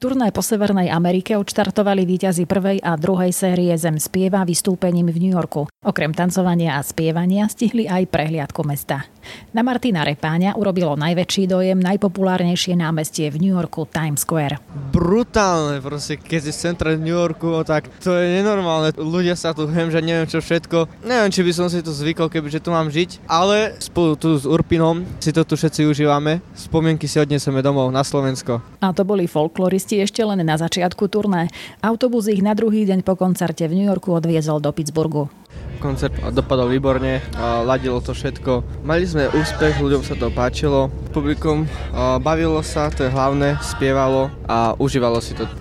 Turné po Severnej Amerike odštartovali víťazi prvej a druhej série Zem spieva vystúpením v New Yorku. Okrem tancovania a spievania stihli aj prehliadku mesta. Na Martina Repáňa urobilo najväčší dojem najpopulárnejšie námestie v New Yorku Times Square. Brutálne, proste, keď si v centre New Yorku, tak to je nenormálne. Ľudia sa tu hemžia, neviem čo všetko. Neviem, či by som si to zvykol, kebyže tu mám žiť, ale spolu tu s Urpinom si to tu všetci užívame. Spomienky si odneseme domov na Slovensko. A to boli folkloristi ešte len na začiatku turné. Autobus ich na druhý deň po koncerte v New Yorku odviezol do Pittsburghu. Koncert dopadol výborne, ladilo to všetko. Mali sme úspech, ľuďom sa to páčilo. Publikum bavilo sa, to je hlavné, spievalo a užívalo si to.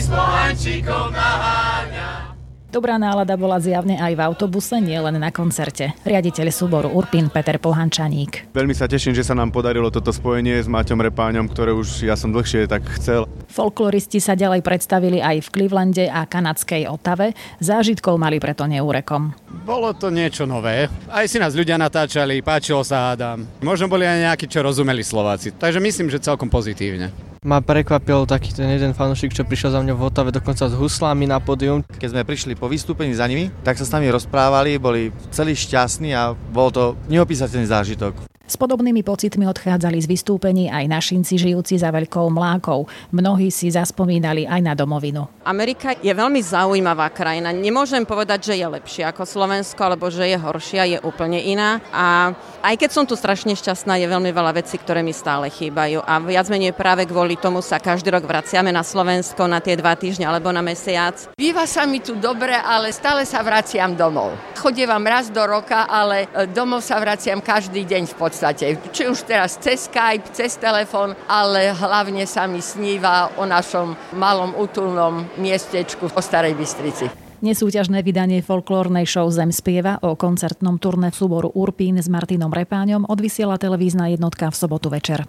Dobrá nálada bola zjavne aj v autobuse, nie len na koncerte. Riaditeľ súboru Urpin Peter Pohančaník. Veľmi sa teším, že sa nám podarilo toto spojenie s Maťom Repáňom, ktoré už ja som dlhšie tak chcel. Folkloristi sa ďalej predstavili aj v Clevelande a kanadskej Ottave. Zážitkov mali preto neúrekom. Bolo to niečo nové. Aj si nás ľudia natáčali, páčilo sa hádam. Možno boli aj nejakí, čo rozumeli Slováci. Takže myslím, že celkom pozitívne. Ma prekvapil taký ten jeden fanúšik, čo prišiel za mňou v Ottave dokonca s huslami na pódium. Keď sme prišli po vystúpení za nimi, tak sa s nami rozprávali, boli celí šťastní a bol to neopísateľný zážitok. S podobnými pocitmi odchádzali z vystúpení aj našinci žijúci za Veľkou Mlákou. Mnohí si zaspomínali aj na domovinu. Amerika je veľmi zaujímavá krajina. Nemôžem povedať, že je lepšia ako Slovensko, alebo že je horšia, je úplne iná. A aj keď som tu strašne šťastná, je veľmi veľa vecí, ktoré mi stále chýbajú. A viac menej práve kvôli tomu sa každý rok vraciame na Slovensko na tie 2 týždne alebo na mesiac. Býva sa mi tu dobre, ale stále sa vraciam domov. Chodievam raz do roka, ale domov sa vraciam každý deň v podstate. Či už teraz cez Skype, cez telefón, ale hlavne sa mi sníva o našom malom útulnom miestečku o Starej Bystrici. Nesúťažné vydanie folklórnej show Zem spieva o koncertnom turné súboru Urpín s Martinom Repáňom odvysiela televízna jednotka v sobotu večer.